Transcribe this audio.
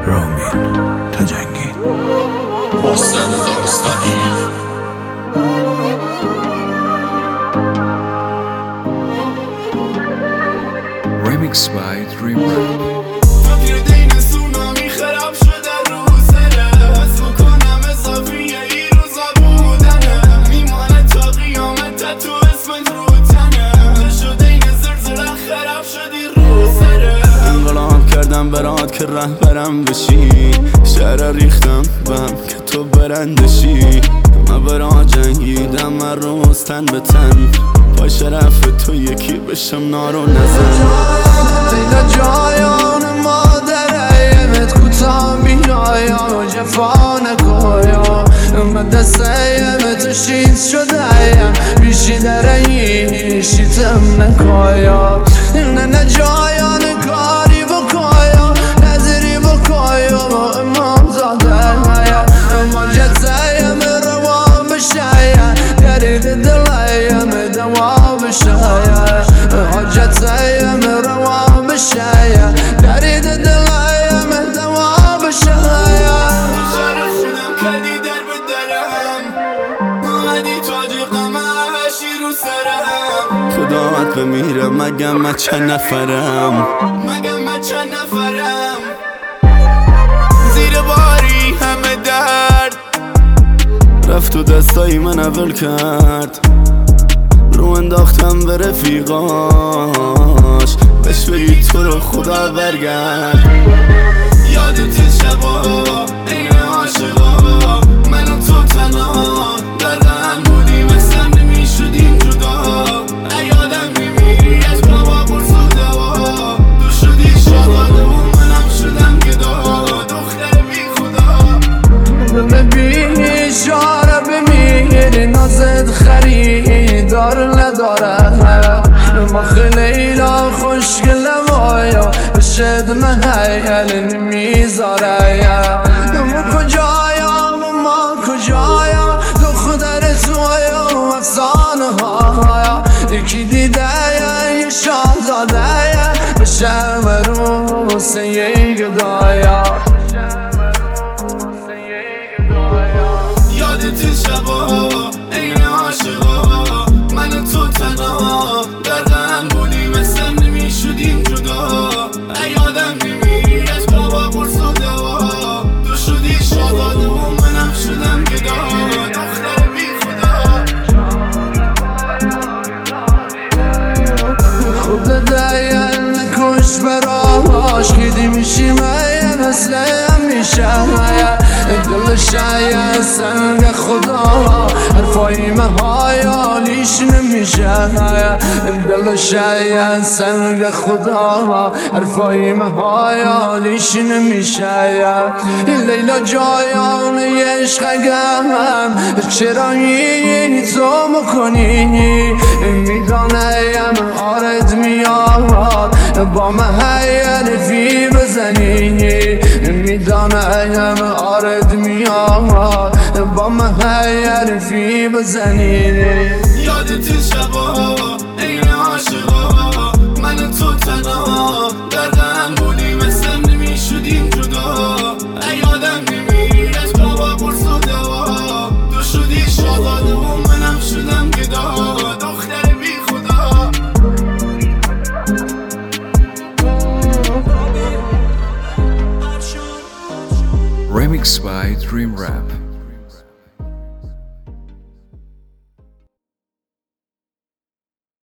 رامین تجنگی محسن داستانی Remix by Dream Rap. فکر دین سونامی خراب شده رو سره حس بکنم اضافی این روزا بودنه میمانه تا قیامت تو اسمت رو تنه شده این زلزله خراب شدی رو سره انقلاب کردم برات که رهبرم بشی شعر ریختم بهم که تو برندشی من برات جنگیدم من روز تن به تن با شرف تو یکی بشم نارو نزن دیده جایان مادره یمت کوتا بیایا و جفا نکایا من دسته یمت شیز شده بیشی درهی شیتم نکایا نه جایان کاری بکایا نظری بکایا و امام زاده اما جته یم روان بشه درید دلیم دوا بشه حاجته یم روان بشه درید دلیم دوا بشه شرف خودم کردی در به درم اومدی تاج قمشی رو سرم خداوت بمیره مگم من چند نفرم زیر باری همه درد رفت تو دستای من اول کرد رو انداختم به رفیقاش بهش بگی تو رو خدا برگرد یادت شبا این عاشقا من و تو تنها در هم بودیم اصلا نمیشدیم جدا یادم میمیری از بابا برسو دوا تو شدی شاهد و منم شدم گدا دختر بی خدا ببین شاره بمیری نازد خریدار نداره ما خیلیلا خوشگلم آیا بشد محیل نمیذاره ما کجایا ما کجایا دختر تویا و افسانه ها یکی دیده یه شاهزاده بشه مروسه یه گدایا یادت شبا این عاشقا من و تو تنها در هم بودیم اصلا نمیشدیم جدا یادم میمیری از بابا برس و دوا تو شدی شاهد و منم شدم گدا دختر بی خدا خود دایم نکش براش کدی میشی مایا نسلم میشه دلشای سنگ خدا حرفای مهایا لیش نمیشه دلشای سنگ خدا حرفای مهایا لیش نمیشه لیلا جایان عشقم چرا این تو میکنی میدانم آرد میاد با محیر فی بزنی میدانم آرد میاد با محیر فی بزنی یادت شبا این عاشقا من و تو تنها در هم بودیم اصلا نمیشدیم جدا یادم میمیری از بابا برس و دوا تو شدی شاهد و منم شدم گدا دختر بی خدا Remix by Dream Rap.